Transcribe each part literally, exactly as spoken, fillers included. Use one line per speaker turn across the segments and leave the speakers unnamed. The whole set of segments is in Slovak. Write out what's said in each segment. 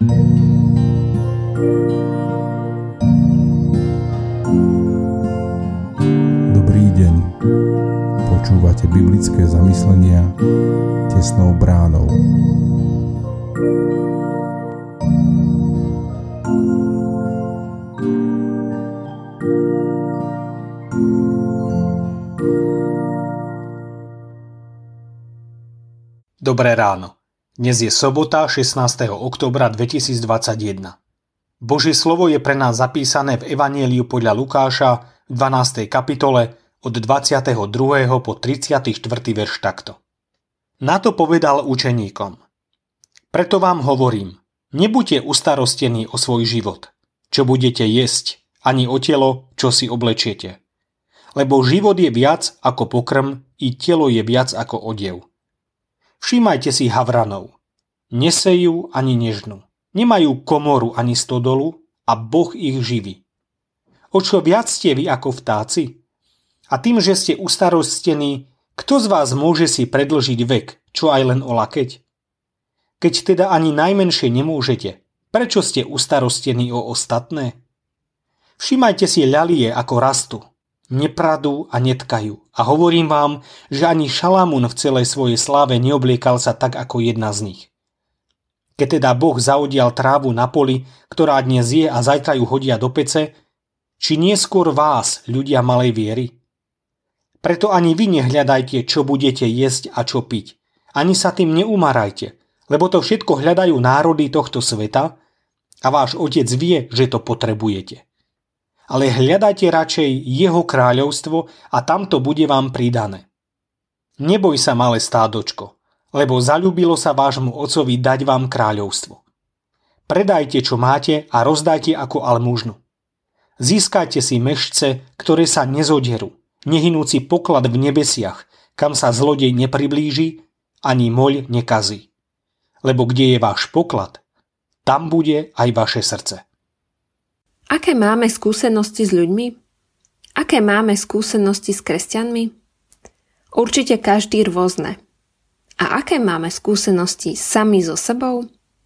Dobrý deň. Počúvate biblické zamyslenia tesnou bránou.
Dobré ráno. Dnes je sobota, šestnásteho októbra dvetisícdvadsaťjeden. Božie slovo je pre nás zapísané v Evanjeliu podľa Lukáša v dvanástej kapitole od dvadsiateho druhého po tridsiaty štvrtý verš takto. Na to povedal učeníkom: Preto vám hovorím, nebuďte ustarostení o svoj život, čo budete jesť, ani o telo, čo si oblečiete. Lebo život je viac ako pokrm, i telo je viac ako odev. Všímajte si havranov. Nesejú ani nežnú. Nemajú komoru ani stodolu a Boh ich živí. O čo viac ste vy ako vtáci? A tým, že ste ustarostení, kto z vás môže si predĺžiť vek, čo aj len o lakeť? Keď teda ani najmenšie nemôžete, prečo ste ustarostení o ostatné? Všímajte si ľalie, ako rastú. Nepradú a netkajú. A hovorím vám, že ani Šalamún v celej svojej sláve neobliekal sa tak ako jedna z nich. Keď teda Boh zaodial trávu na poli, ktorá dnes je a zajtra ju hodia do pece, či neskôr vás, ľudia malej viery? Preto ani vy nehľadajte, čo budete jesť a čo piť. Ani sa tým neumarajte, lebo to všetko hľadajú národy tohto sveta a váš Otec vie, že to potrebujete. Ale hľadajte radšej jeho kráľovstvo a tamto bude vám pridané. Neboj sa, malé stádočko, lebo zaľúbilo sa vášmu otcovi dať vám kráľovstvo. Predajte, čo máte a rozdajte ako almužnu. Získajte si mešce, ktoré sa nezoderú, nehynúci poklad v nebesiach, kam sa zlodej nepriblíži, ani moľ nekazí. Lebo kde je váš poklad, tam bude aj vaše srdce.
Aké máme skúsenosti s ľuďmi? Aké máme skúsenosti s kresťanmi? Určite každý rôzne. A aké máme skúsenosti sami so sebou?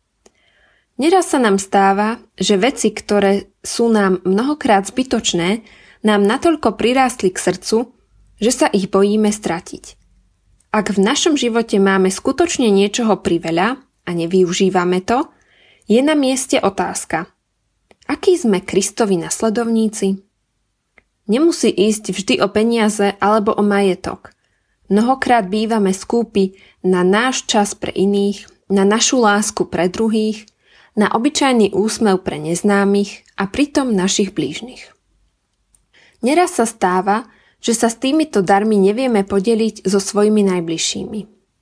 Neraz sa nám stáva, že veci, ktoré sú nám mnohokrát zbytočné, nám natoľko prirástli k srdcu, že sa ich bojíme stratiť. Ak v našom živote máme skutočne niečoho priveľa a nevyužívame to, je na mieste otázka: akí sme Kristovi nasledovníci? Nemusí ísť vždy o peniaze alebo o majetok. Mnohokrát bývame skúpi na náš čas pre iných, na našu lásku pre druhých, na obyčajný úsmev pre neznámych a pritom našich blížnych. Neraz sa stáva, že sa s týmito darmi nevieme podeliť so svojimi najbližšími.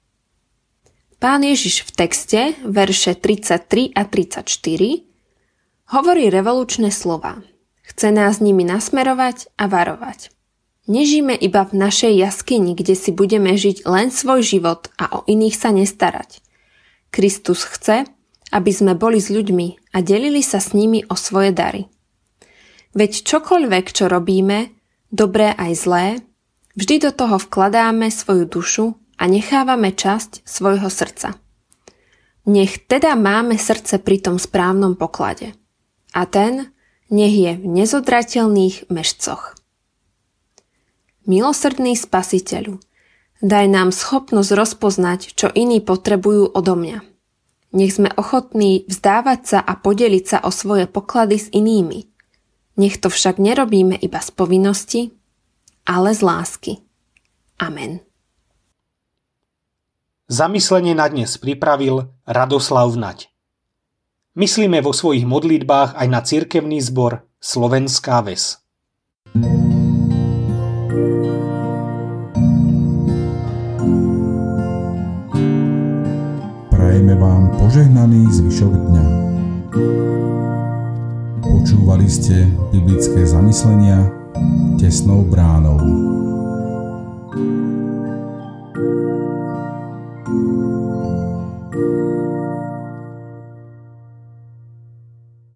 Pán Ježiš v texte, verše tridsaťtri a tridsaťštyri, hovorí revolučné slová. Chce nás nimi nasmerovať a varovať. Nežijme iba v našej jaskyni, kde si budeme žiť len svoj život a o iných sa nestarať. Kristus chce, aby sme boli s ľuďmi a delili sa s nimi o svoje dary. Veď čokoľvek, čo robíme, dobré aj zlé, vždy do toho vkladáme svoju dušu a nechávame časť svojho srdca. Nech teda máme srdce pri tom správnom poklade. A ten nech je v nezodrateľných mešcoch. Milosrdný Spasiteľu, daj nám schopnosť rozpoznať, čo iní potrebujú odo mňa. Nech sme ochotní vzdávať sa a podeliť sa o svoje poklady s inými. Nech to však nerobíme iba z povinnosti, ale z lásky. Amen.
Zamyslenie na dnes pripravil Radoslav Naď. Myslíme vo svojich modlitbách aj na cirkevný zbor Slovenská ves.
Prajeme vám požehnaný zvyšok dňa. Počúvali ste biblické zamyslenia tesnou bránou.